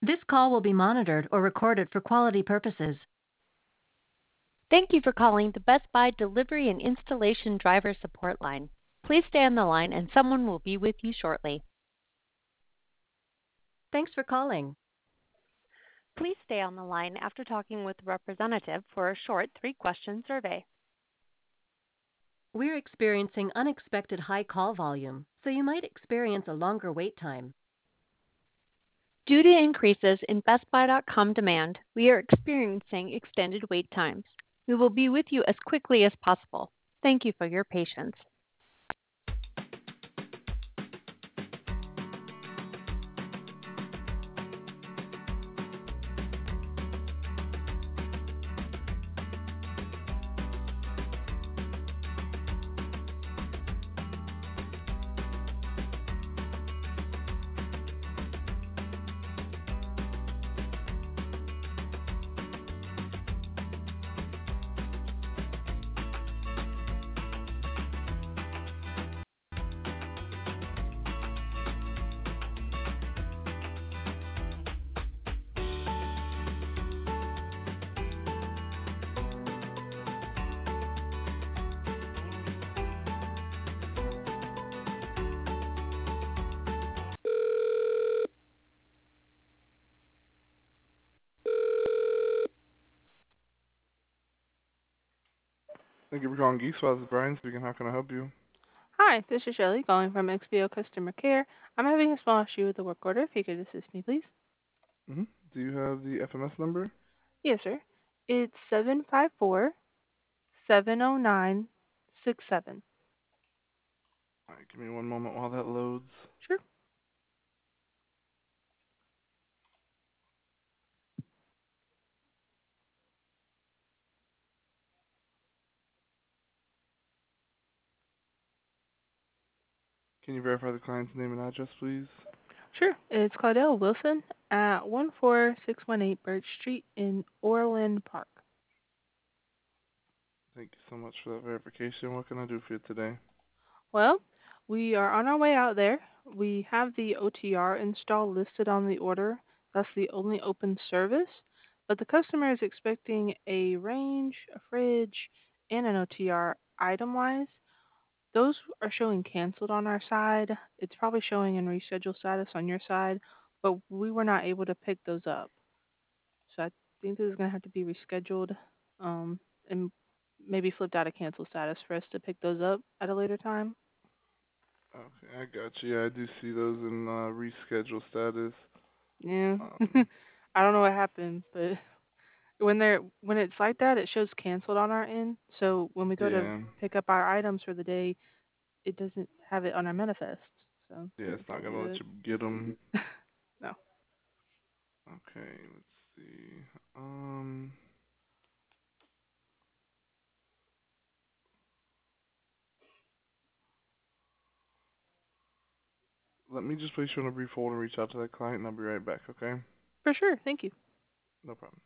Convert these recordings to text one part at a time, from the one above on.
This call will be monitored or recorded for quality purposes. Thank you for calling the Best Buy Delivery and Installation Driver Support Line. Please stay on the line and someone will be with you shortly. Thanks for calling. Please stay on the line after talking with a representative for a short 3-question survey. We're experiencing unexpected high call volume, so you might experience a longer wait time. Due to increases in BestBuy.com demand, we are experiencing extended wait times. We will be with you as quickly as possible. Thank you for your patience. Thank you for calling Geese Files. Brian speaking. How can I help you? Hi, this is Shelley calling from XPO Customer Care. I'm having a small issue with the work order. If you could assist me, please. Mm-hmm. Do you have the FMS number? Yes, sir. It's 754-709-67. All right, give me one moment while that loads. Sure. Can you verify the client's name and address, please? Sure. It's Claudel Wilson at 14618 Birch Street in Orland Park. Thank you so much for that verification. What can I do for you today? Well, we are on our way out there. We have the OTR install listed on the order. That's the only open service. But the customer is expecting a range, a fridge, and an OTR item-wise. Those are showing canceled on our side. It's probably showing in reschedule status on your side, but we were not able to pick those up. So I think this is going to have to be rescheduled and maybe flipped out of cancel status for us to pick those up at a later time. Okay, I got you. Yeah, I do see those in reschedule status. Yeah. Um, I don't know what happened, but when it's like that, it shows canceled on our end. So when we go to yeah, pick up our items for the day, it doesn't have it on our manifest. So yeah, that's it's not gonna probably let it. you get them. No. Okay, let's see. Um, Let me just place you on a brief hold and reach out to that client, and I'll be right back. Okay? For sure. Thank you. No problem.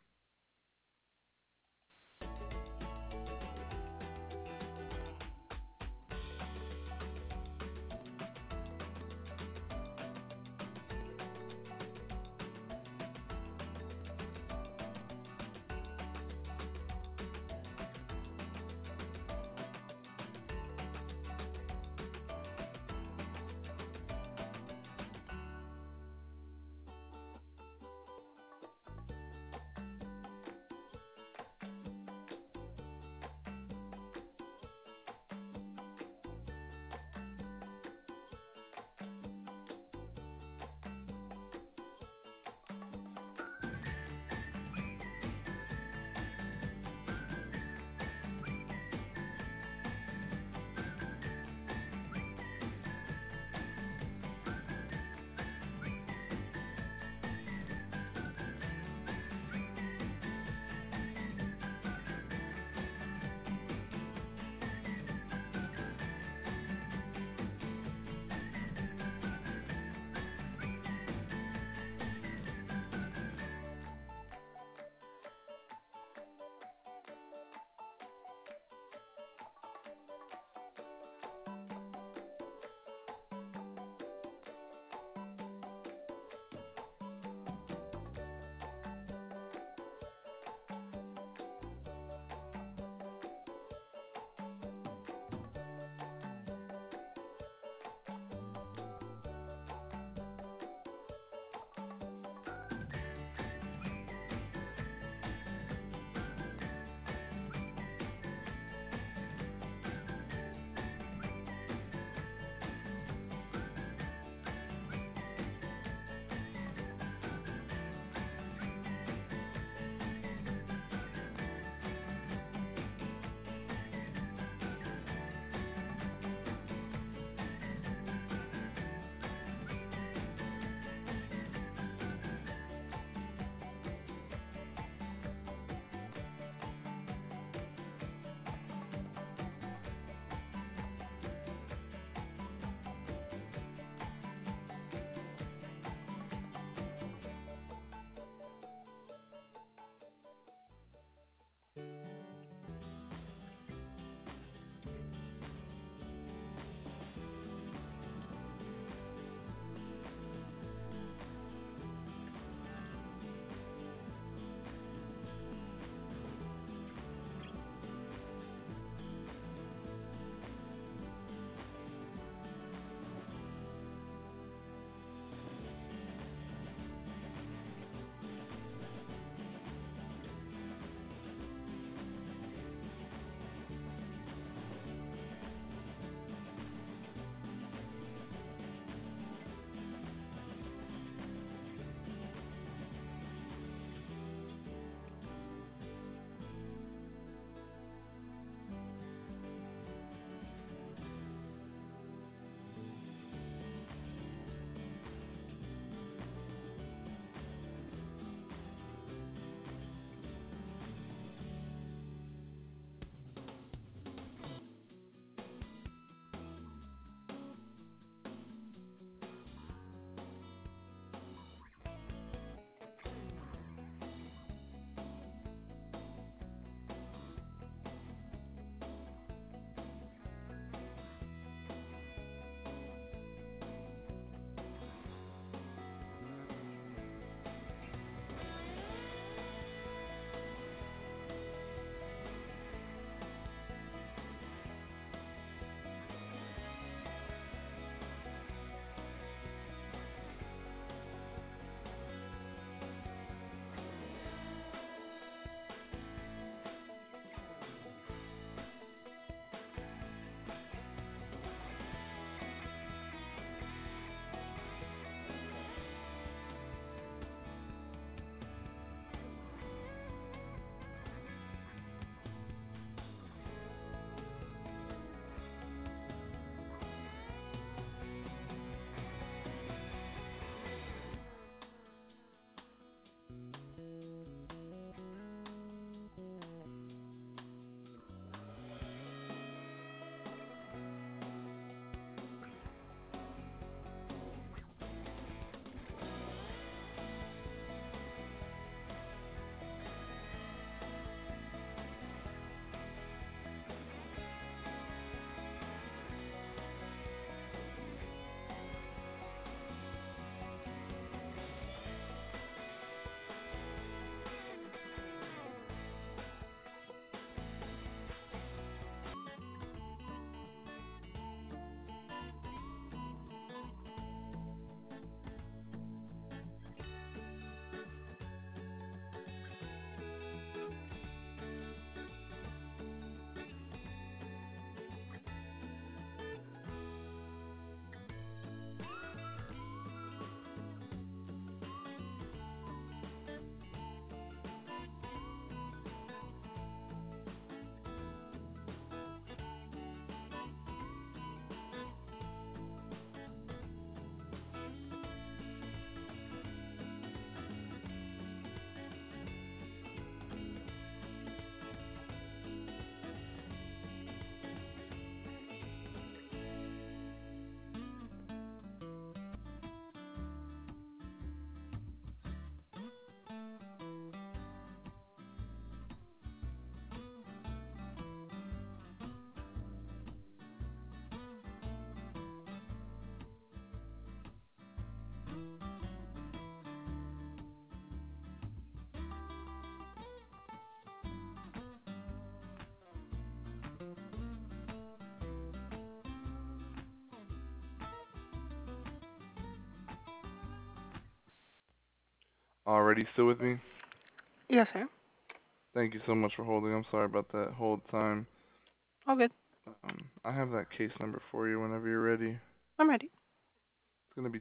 Already still with me? Yes, sir. Thank you so much for holding. I'm sorry about that hold time. All good. I have that case number for you whenever you're ready. I'm ready. It's gonna be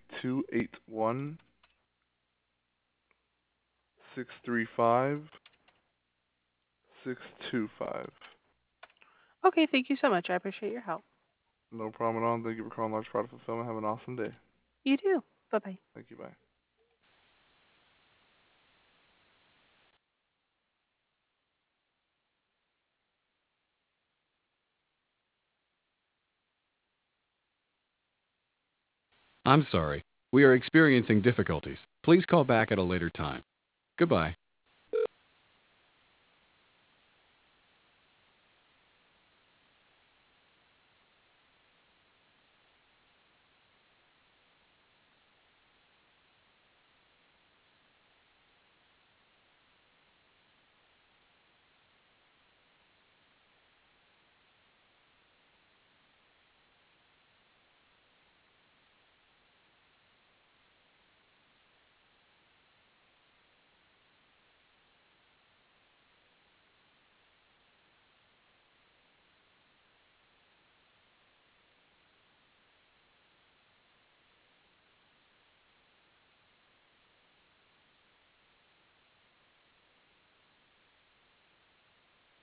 281-635-625. Okay, thank you so much. I appreciate your help. No problem at all. Thank you for calling Large Product Fulfillment. Have an awesome day. You too. Bye bye. Thank you. Bye. I'm sorry. We are experiencing difficulties. Please call back at a later time. Goodbye.